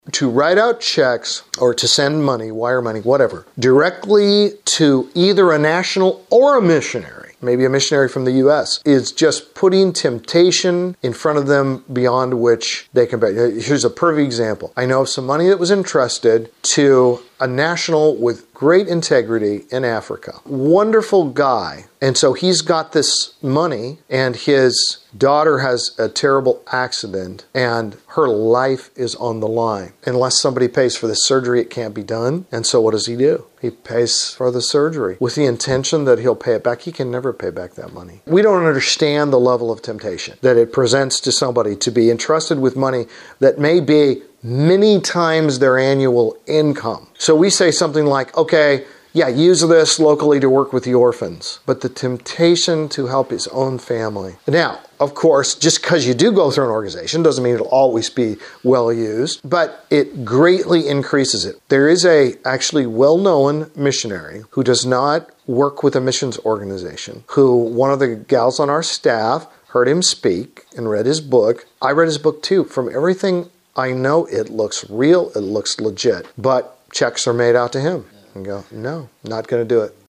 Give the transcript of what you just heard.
to write out checks or to send money, wire money, whatever, directly to either a national or a missionary, maybe a missionary from the U.S., is just putting temptation in front of them beyond which they can pay. Here's a perfect example. I know of some money that was entrusted to a national with great integrity in Africa. Wonderful guy. And so he's got this money, and his daughter has a terrible accident, and her life is on the line. Unless somebody pays for the surgery, it can't be done. And so what does he do? He pays for the surgery with the intention that he'll pay it back. He can never pay back that money. We don't understand the level of temptation that it presents to somebody to be entrusted with money that may be many times their annual income. So we say something like, okay, yeah, use this locally to work with the orphans, but the temptation to help his own family. Now, of course, just because you do go through an organization doesn't mean it'll always be well used, but it greatly increases it. There is a actually well-known missionary who does not work with a missions organization, who one of the gals on our staff heard him speak and read his book. I read his book too. From everything I know, it looks real, it looks legit, but checks are made out to him. And go, no, not going to do it.